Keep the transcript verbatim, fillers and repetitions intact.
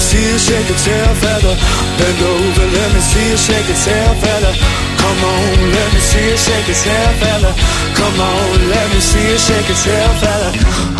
see you shake your tail feather. Bend over, let me see you shake your tail feather. Come on, let me see you shake your tail feather. Come on, let me see you shake your tail feather.